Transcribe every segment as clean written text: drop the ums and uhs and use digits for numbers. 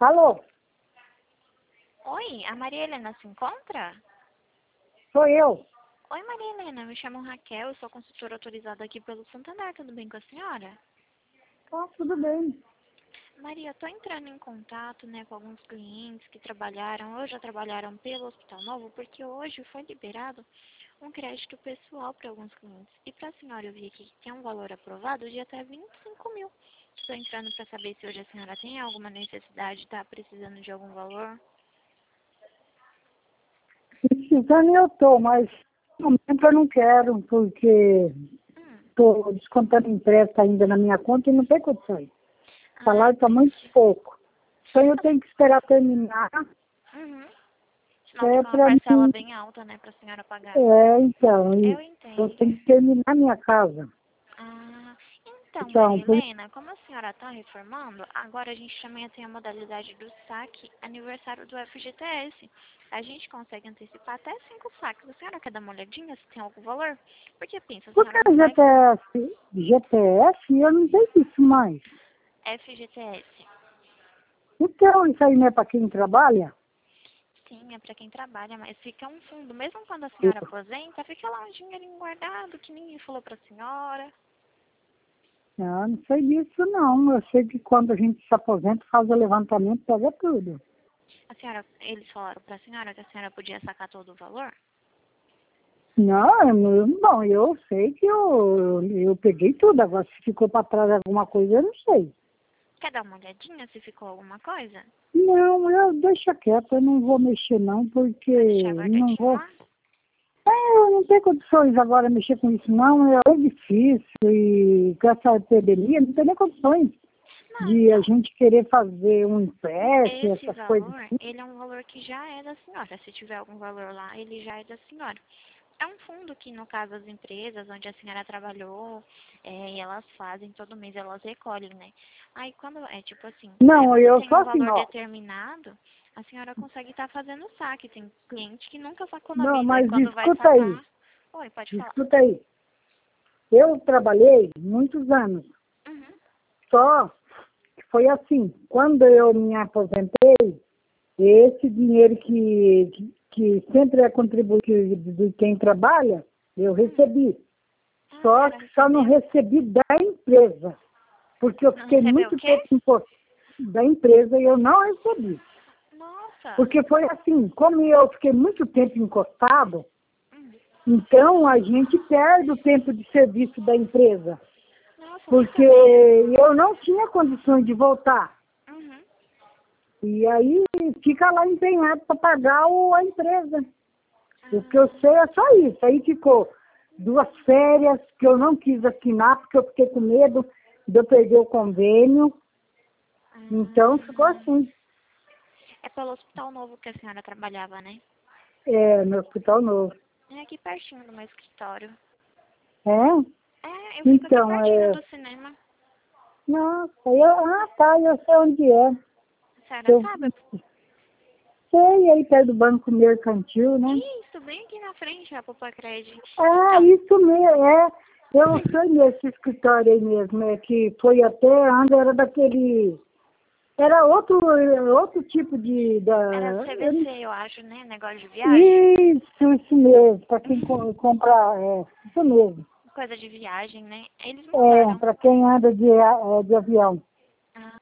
Alô, Oi, a Maria Helena se encontra? sou eu. Oi, Maria Helena, me chamo Raquel, eu sou consultora autorizada aqui pelo Santander, tudo bem com a senhora? Tá, tudo bem. Maria, eu tô entrando em contato, com alguns clientes que trabalharam ou já trabalharam pelo Hospital Novo, porque hoje foi liberado um crédito pessoal para alguns clientes. E para a senhora, eu vi aqui que tem um valor aprovado de até 25 mil. Estou entrando para saber se hoje a senhora tem alguma necessidade, está precisando de algum valor. Precisando eu tô, mas no momento eu não quero, porque estou descontando empréstimo ainda na minha conta e não tem condições. O salário está muito pouco. Então eu tenho que esperar terminar. Senão fica uma Para parcela mim. bem alta, para a senhora pagar. Então, Eu eu entendo. tenho que terminar minha casa. Então, Então, Maria Helena, como a senhora está reformando, agora a gente também tem a modalidade do saque aniversário do FGTS. A gente consegue antecipar até 5 saques. A senhora quer dar uma olhadinha se tem algum valor? Porque pensa, a por que senhora não vai... GTS, eu não sei isso mais. FGTS. Então, isso aí não é para quem trabalha? Sim, é para quem trabalha, mas fica um fundo. Mesmo quando a senhora aposenta, fica lá um dinheirinho guardado que ninguém falou para a senhora. Não sei disso não. Eu sei que quando a gente se aposenta, faz o levantamento, pega tudo. Eles falaram para a senhora que a senhora podia sacar todo o valor? Não, bom, eu sei que eu peguei tudo. Agora, se ficou para trás alguma coisa, eu não sei. Quer dar uma olhadinha se ficou alguma coisa? Não, eu deixo quieto, eu não vou mexer não, porque Vai deixar não guardadinho vou. lá? Eu não tenho condições agora de mexer com isso não, é difícil e com essa epidemia não tem nem condições Não, de a então, gente querer fazer um empréstimo, esse essas coisas valor, assim. ele é um valor que já é da senhora. Se tiver algum valor lá, ele já é da senhora. É um fundo que, no caso, as empresas onde a senhora trabalhou, e elas fazem, todo mês elas recolhem, né? Aí, quando é tipo assim, Não, você eu tem sou um assim, valor ó. determinado, a senhora consegue estar fazendo saque. Tem cliente que nunca sacou na Não, vida, e mas quando vai escuta aí, sacar... Oi, pode falar. escuta aí. Eu trabalhei muitos anos, Uhum. só que foi assim, quando eu me aposentei, esse dinheiro que sempre é contribuinte de quem trabalha, eu recebi. Só Senhora que só não recebeu? recebi da empresa, porque eu Não fiquei recebeu o muito quê? tempo da empresa e eu não recebi. Nossa. Porque foi assim, como eu fiquei muito tempo encostado, Hum. então a gente perde o tempo de serviço da empresa, Nossa, não porque sabia. eu não tinha condições de voltar. Uhum. E aí fica lá empenhado para pagar a empresa. O que eu Ah, sei é só isso. Aí ficou 2 férias que eu não quis assinar porque eu fiquei com medo de eu perder o convênio. Então ficou ah. assim, É pelo Hospital Novo que a senhora trabalhava, né? no Hospital Novo. É aqui pertinho do meu escritório. É? É, eu fico aqui Então, pertinho do cinema. nossa, tá, eu sei onde é. A senhora Eu sabe? sei aí perto do Banco Mercantil, né? Isso, bem aqui na frente, a Popacred. Ah, Então, isso mesmo, é. Eu sei nesse escritório aí mesmo, que foi até onde era daquele. Era outro tipo era eu CVC, eu acho, né? Negócio de viagem. isso mesmo, para quem compra, isso mesmo. Coisa de viagem, né? Eles mudaram. Para quem anda de avião. Ah,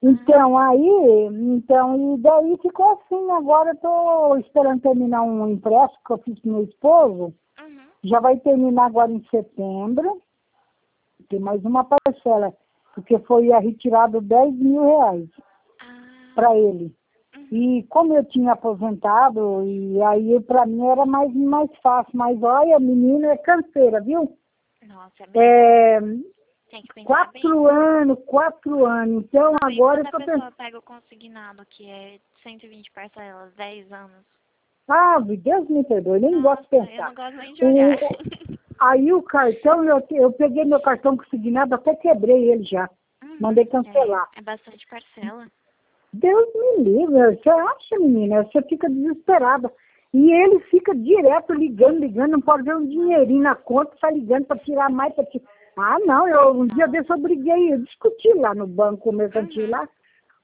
Então, e daí ficou assim, agora eu estou esperando terminar um empréstimo que eu fiz com meu esposo, uhum. já vai terminar agora em setembro, tem mais uma parcela, porque foi retirado R$ 10.000 Ah, para ele. uhum. E como eu tinha aposentado, e aí para mim era mais fácil. Mas olha, menina, é canseira, viu? Nossa, é mesmo. Tem que pensar bem. 4 anos. Então Não, e agora quando eu a estou pensando, pessoa pega o consignado, que é 120 parcelas, 10 anos. Deus me perdoe, nem gosto Nossa, de eu pensar. não gosto nem de olhar. Aí o cartão, eu peguei meu cartão consignado, até quebrei ele já. Mandei cancelar. É bastante parcela. Deus me livre, você acha, menina? Você fica desesperada. E ele fica direto ligando, não pode ver um dinheirinho na conta, tá ligando para tirar mais, Ah, não, um dia desse eu briguei, eu discuti lá no banco mercantil lá.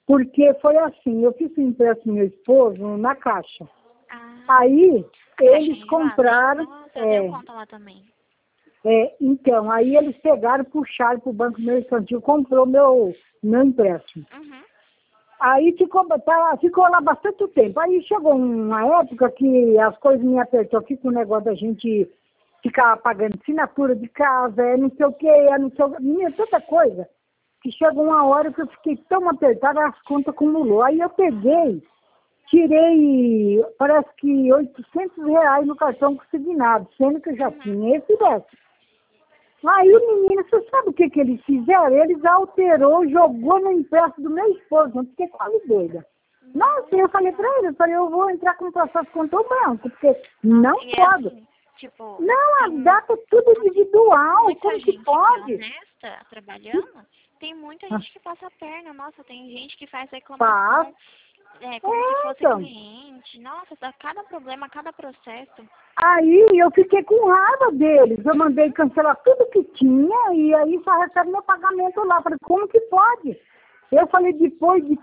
Porque foi assim, eu fiz um empréstimo meu esposo na Caixa. Ah, Aí eles Caixa compraram. Nossa, eu tenho conta lá também. Então, aí eles pegaram, puxaram para o Banco Mercantil, comprou meu empréstimo. Uhum. Aí ficou lá bastante tempo. Aí chegou uma época que as coisas me apertou aqui com o negócio da gente ficar pagando assinatura de casa, não sei o quê, não sei o quê, minha, tanta coisa, que chegou uma hora que eu fiquei tão apertada, as contas acumulou. Aí eu peguei, tirei, parece que R$ 800 no cartão consignado, sendo que eu já tinha esse décimo. Aí, menina, você sabe o que eles fizeram? Eles alterou, jogou no empréstimo do meu esposo, eu fiquei quase doida. Nossa, eu falei pra ele, eu vou entrar com o processo contra o banco, porque não pode. Assim, tipo, Não, a data é tudo individual, como que pode? Que é honesta, trabalhando, tem muita gente que passa a perna. Nossa, tem gente que faz reclamação, como se fosse então. cliente. Nossa, dá cada problema, cada processo. Aí eu fiquei com raiva deles. Eu mandei cancelar tudo que tinha e aí só recebe meu pagamento lá. Falei, como que pode? Eu falei, depois de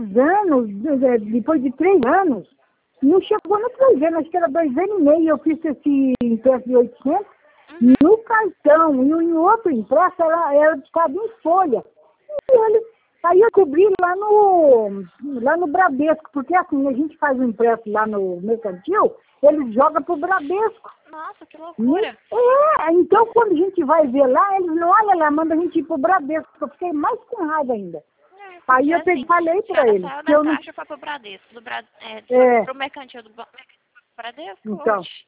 3 anos, não chegou no 3 anos, acho que era 2 anos e meio, eu fiz esse empréstimo de 800 no cartão, e em outro empréstimo era buscado em folha. Aí eu cobri lá no Bradesco, porque assim, a gente faz um empréstimo lá no Mercantil, eles jogam pro Bradesco. Nossa, que loucura. Então quando a gente vai ver lá, eles não olham lá, mandam a gente ir pro Bradesco, eu fiquei mais com raiva ainda. Aí eu falei pra ele. Saiu que da eu não... Caixa, foi pro Bradesco, pro Mercantil do Bradesco? Então. Oxe.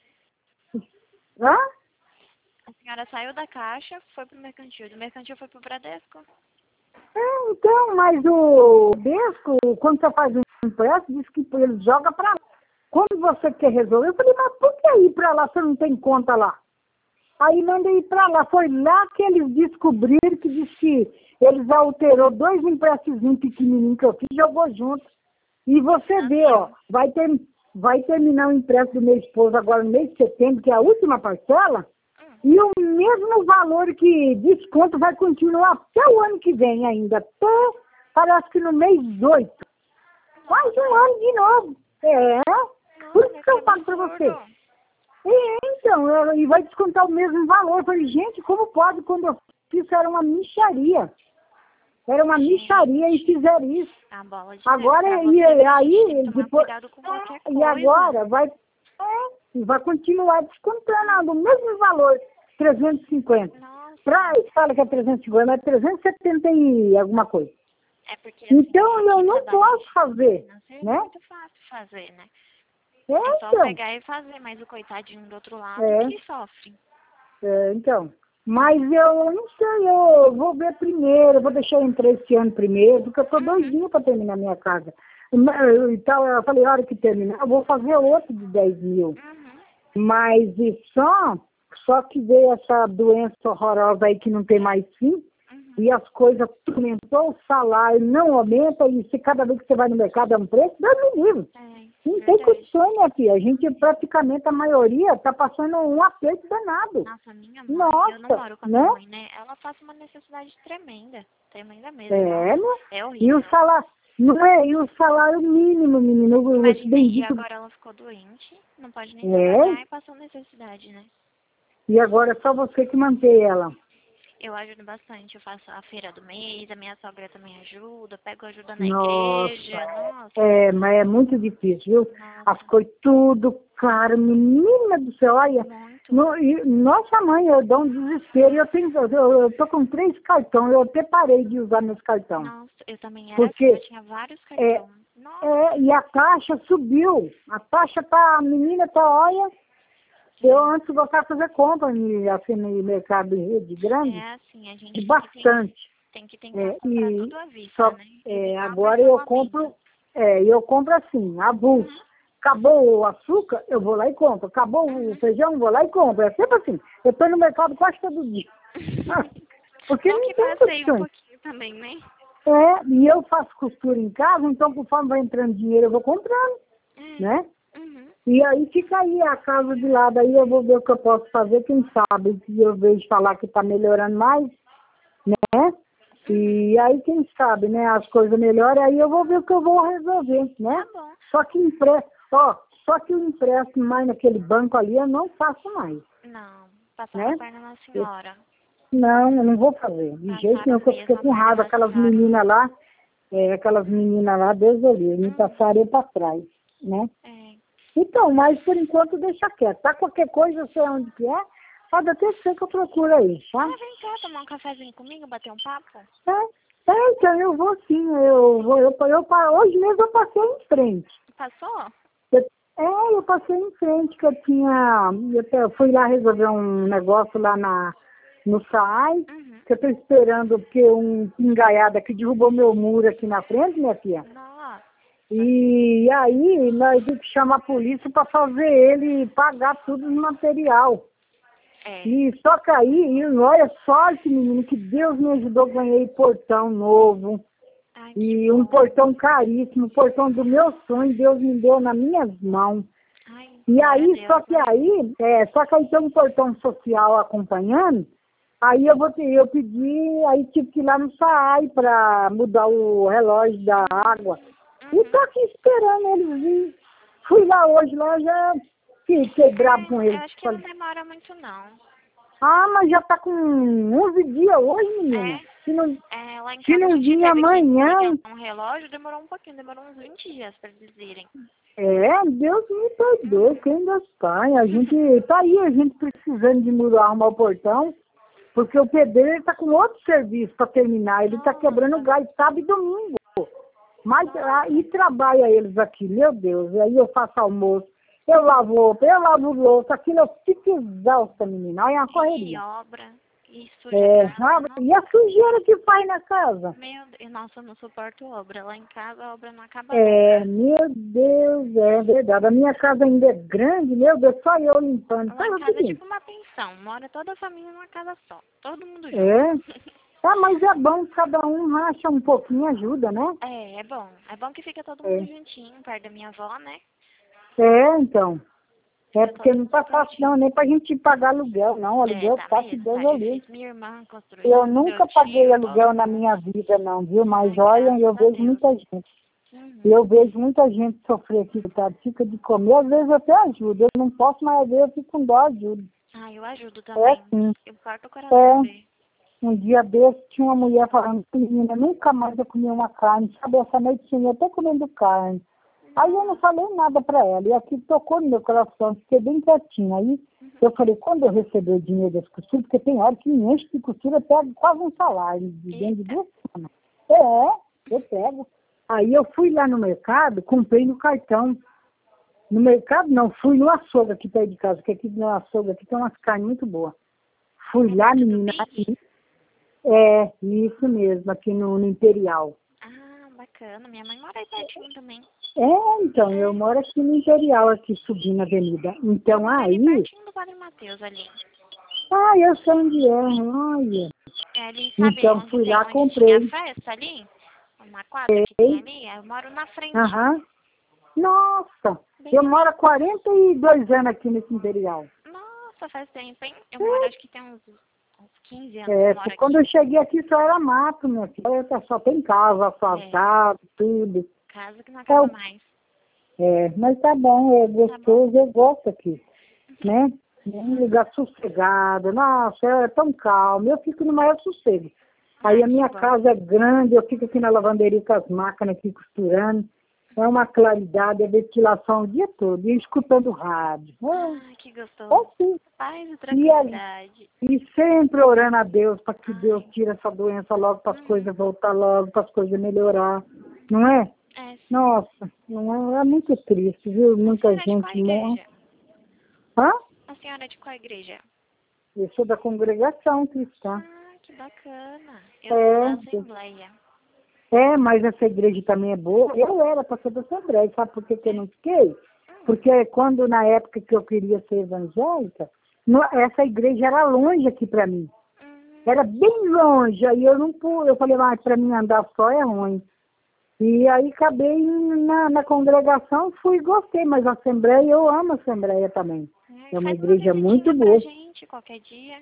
Hã? A senhora saiu da Caixa, foi pro Mercantil, do Mercantil foi pro Bradesco? Então, mas o Bradesco, quando você faz um empréstimo, diz que ele joga pra lá. Quando você quer resolver, eu falei, mas por que ir pra lá se não tem conta lá? Aí mandei ir pra lá. Foi lá que eles descobriram que diz que eles alterou 2 empréstimos pequenininhos que eu fiz e jogou junto. E você vê, ó, vai terminar o empréstimo do meu esposo agora no mês de setembro, que é a última parcela, e o mesmo valor que desconto vai continuar até o ano que vem ainda, até parece que no mês 8. Mais um ano de novo. Por isso que eu falo pra você. Então, e vai descontar o mesmo valor. Eu falei, gente, como pode? Quando eu fiz, era uma mixaria. Era uma mixaria e fizeram isso. Agora, aí, depois, e agora vai continuar descontando o mesmo valor, 350. Pra fala que é 350, mas é 370 e alguma coisa. Então, eu não posso fazer, né? É muito fácil fazer, né? É só Então. pegar e fazer, mas o coitadinho do outro lado que sofre. Então. Mas eu não sei, eu vou ver primeiro, eu vou deixar eu entrar esse ano primeiro, porque eu tô doidinha para terminar minha casa. Então, eu falei, a hora que terminar, eu vou fazer outro de 10 mil. Mas só que veio essa doença horrorosa aí que não tem mais fim, e as coisas aumentou, o salário não aumenta, e se cada vez que você vai no mercado é um preço, Deus me livre. Não tem condições, minha filha. A gente, praticamente, a maioria, tá passando um aperto danado. Nossa, minha mãe, eu não moro com a minha mãe, né? Ela passa uma necessidade tremenda. Tremenda mesmo. Né? É horrível. E o salário, e o salário mínimo, menino. Imagina, e agora ela ficou doente, não pode nem trabalhar e passou necessidade, né? E agora é só você que mantém ela. Eu ajudo bastante, eu faço a feira do mês, a minha sogra também ajuda, pego ajuda na igreja, nossa. Mas é muito difícil, viu? As coisas tudo caro, menina do céu, olha. Nossa mãe, eu dou um desespero, eu tô com 3 cartões, eu até parei de usar meus cartões. Nossa, eu também era porque, assim, eu tinha vários cartões. E a taxa subiu, a menina tá, olha. Eu antes gostava de fazer compra assim, no mercado de rede grande. Assim, a gente bastante. Tem que tentar comprar tudo à vista, né? Agora eu compro assim, avulso. Acabou o açúcar, eu vou lá e compro. Acabou o feijão, eu vou lá e compro. É sempre assim. Eu estou no mercado quase todo dia. Porque não tem condições. Um pouquinho também, né? E eu faço costura em casa, então conforme vai entrando dinheiro, eu vou comprando, né? E aí fica aí a casa de lado, aí eu vou ver o que eu posso fazer, quem sabe, se eu vejo falar que está melhorando mais, né? E aí, quem sabe, né, as coisas melhoram, aí eu vou ver o que eu vou resolver, né? Tá bom. Só que o empréstimo mais naquele banco ali eu não faço mais, Não, passaram né? a perna na senhora. Não, eu não vou fazer. De jeito nenhum, que eu fiquei com raiva. Aquelas meninas lá, Deus do livre, me passaram eu pra trás, né? É. Então, mas por enquanto deixa quieto, tá? Qualquer coisa, eu sei onde que é, pode até ser que eu procuro aí, tá? Vem cá tomar um cafezinho comigo, bater um papo? Então eu vou sim, hoje mesmo eu passei em frente. Passou? Eu passei em frente, que eu fui lá resolver um negócio lá no SAAI, que eu tô esperando, porque um pingaiada que derrubou meu muro aqui na frente, minha filha. Nossa. E aí nós temos que chamar a polícia para fazer ele pagar tudo no material. E só que aí, olha só esse menino, que Deus me ajudou, ganhei portão novo. Ai, E um portão caríssimo, portão do meu sonho, Deus me deu nas minhas mãos. ai, E aí, Deus, só que aí tem um portão social acompanhando, aí eu pedi, aí tive que ir lá no SAAI para mudar o relógio da água. E tô aqui esperando eles virem. Fui lá hoje, lá já fiquei bravo com eles. Eu acho que não demora muito, não. Ah, mas já tá com 11 dias hoje, menina. Lá em se casa a não gente vir teve amanhã... que ligar um relógio, demorou um pouquinho, demorou uns 20 dias para eles irem. Deus me perdoe, quem Deus pai. A gente tá aí, a gente precisando de mudar, arrumar o portão, porque o pedreiro ele tá com outro serviço para terminar, ele tá quebrando o gás sábado e domingo. Mas aí trabalha eles aqui, meu Deus, aí eu faço almoço, eu lavo roupa, eu lavo louça, aquilo eu fico exausta, menina, olha a correria. E obra, e sujeira. E a sujeira que faz na casa? Meu Deus, nossa, eu não suporto obra. Lá em casa a obra não acaba nunca. Meu Deus, é verdade. A minha casa ainda é grande, meu Deus, só eu limpando. Lá em casa é tipo uma pensão, mora toda a família numa casa só, todo mundo junto. Mas é bom, cada um racha um pouquinho, ajuda, né? É bom. É bom que fica todo mundo juntinho, perto da minha avó, né? Então. Porque não tá fácil não, nem pra gente pagar aluguel, não. Aluguel tá que Deus eu livre. Minha irmã construiu. Eu nunca paguei aluguel na minha vida, não, viu? Mas olha, eu vejo muita gente. Eu vejo muita gente sofrer aqui, tá? Fica de comer, às vezes eu até ajudo. Eu não posso, mas às vezes eu fico com dó, ajudo. Eu ajudo também. Sim. Eu parto o coração ver. Um dia desse, tinha uma mulher falando, menina, nunca mais eu comi uma carne, sabe? Essa noite tinha até comendo carne. Aí eu não falei nada para ela, e aquilo tocou no meu coração, fiquei bem quietinha. Aí eu falei, quando eu receber o dinheiro das costuras, porque tem hora que me enche de costura, eu pego quase um salário, de dentro de 2 semanas. Eu pego. Aí eu fui lá no mercado, comprei no cartão. No mercado não, fui no açougue aqui perto de casa, porque aqui no açougue aqui tem umas carnes muito boas. Fui lá, menina, isso mesmo, aqui no Imperial. Bacana, minha mãe mora aí pertinho também. Então, eu moro aqui no Imperial, aqui subindo a avenida. Então, aí... pertinho do Padre Mateus ali. Eu sei onde é, olha. Ali, sabe então, onde fui lá, onde comprei. tinha festa ali? Uma quadra que tem ali? Eu moro na frente. Nossa, eu moro há 42 anos aqui nesse Imperial. Nossa, faz tempo, hein? Eu moro, acho que tem uns 15 anos. Quando eu cheguei aqui só era mato, minha filha. Só tem casa, asfaltado, tudo. Casa que não acaba mais. Mas tá bom, é gostoso, eu gosto aqui, né? Um lugar sossegado, nossa, é tão calmo, eu fico no maior sossego. Aí a minha casa é grande, eu fico aqui na lavanderia com as máquinas aqui costurando. É uma claridade, é ventilação o dia todo, e escutando rádio. Que gostoso. Sim. Paz e tranquilidade. E sempre orando a Deus para que Deus tire essa doença logo, para as coisas voltar logo, para as coisas melhorar. Não é? Nossa, não é muito triste, viu? Muita gente morre. A senhora é de qual igreja? Eu sou da congregação cristã. Que bacana. Eu sou da Assembleia. Mas essa igreja também é boa. Eu era para ser da Assembleia, sabe por que eu não fiquei? Porque quando, na época que eu queria ser evangélica, essa igreja era longe aqui para mim. Era bem longe, aí eu não pude. Eu falei, mas para mim andar só é ruim. E aí acabei na congregação, fui e gostei, mas a Assembleia, eu amo a Assembleia também. É uma igreja muito boa. Gente, qualquer dia.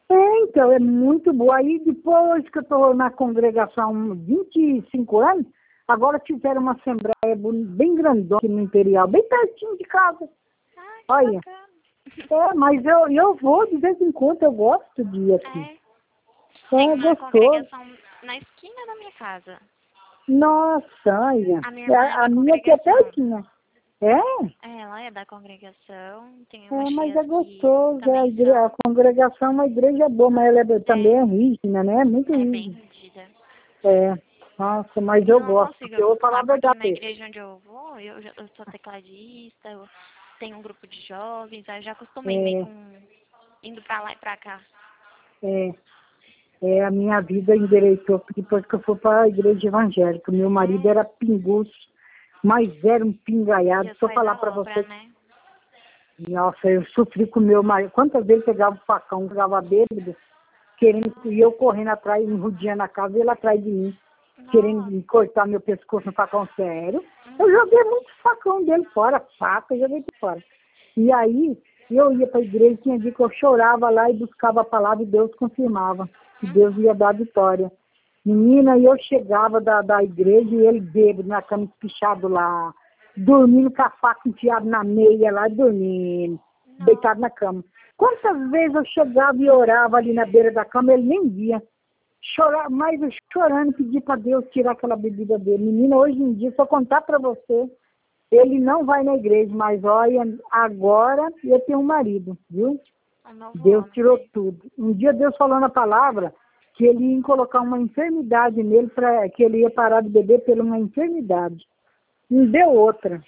Então, é muito boa. Aí depois que eu estou na congregação há 25 anos, agora fizeram uma assembleia bem grandona aqui no Imperial, bem pertinho de casa. Ah, que Olha, mas eu vou de vez em quando, eu gosto de ir aqui. Tem É uma gostoso. congregação na esquina da minha casa. Nossa, olha. A minha irmã é A da minha aqui é congregação. pertinho. É? Ela é da congregação, tem umas Mas tias é que gostoso. também A são. congregação é uma igreja boa, mas ela também é rígida, né? Muito É bem rígida. rígida. É. Nossa, mas Eu eu não gosto, consigo porque eu vou falar a acostumar, porque na verdade. igreja onde eu vou, eu sou tecladista, eu tenho um grupo de jovens, aí eu já acostumei meio É, com indo pra lá e pra cá. é, a minha vida endireitou depois que eu fui para a igreja evangélica. Meu marido era pinguço, mas era um pingaiado. Deus Se eu faz falar a para obra, você, né? nossa, eu sofri com meu marido. Quantas vezes pegava o facão, pegava bêbado, querendo, e eu correndo atrás, me rodeando a casa, e ele atrás de mim, querendo Nossa. me cortar meu pescoço no facão sério. Eu joguei muito facão dele fora, faca, eu joguei por fora. E aí, eu ia para a igreja, tinha dia que eu chorava lá e buscava a palavra e Deus confirmava. Que Deus ia dar a vitória. Menina, e eu chegava da igreja e ele bêbado na cama, espichado lá, dormindo com a faca enfiada na meia lá, dormindo, deitado na cama. Quantas vezes eu chegava e orava ali na beira da cama, ele nem via. Chorar, mas eu chorando, pedi para Deus tirar aquela bebida dele. Menina, hoje em dia, se eu contar para você, ele não vai na igreja, mas olha, agora eu tenho um marido, viu? Um novo Deus homem, tirou né? tudo. Um dia Deus falou na palavra que ele ia colocar uma enfermidade nele, para que ele ia parar de beber por uma enfermidade. Não deu outra,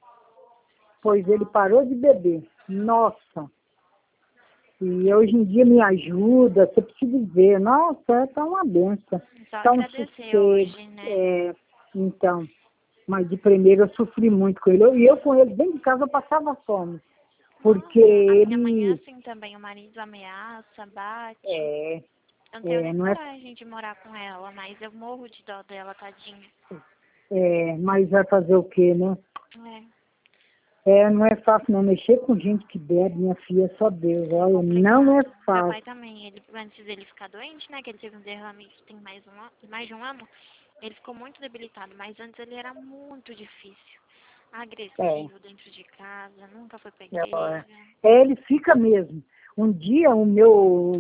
pois ele parou de beber. Nossa! E hoje em dia me ajuda, você precisa ver. Nossa, tá uma benção. Só Tá um agradecer sossego. hoje, né? Então, mas de primeiro eu sofri muito com ele. E eu com ele dentro de casa eu passava fome. Porque Nossa, a minha mãe é ele assim também, o marido ameaça, bate. é, Eu não tenho nem não é, coragem de morar com ela, mas eu morro de dó dela, tadinha. mas vai fazer o quê, né? É, Não é fácil não mexer com gente que bebe, minha filha, só Deus. é Olha, não é complicado. Meu pai fácil. também, ele, antes dele ficar doente, né, que ele teve um derrame tem mais de um ano, ele ficou muito debilitado, mas antes ele era muito difícil. É, Agressivo dentro de casa, nunca foi pra é, igreja. ele fica mesmo. Um dia o meu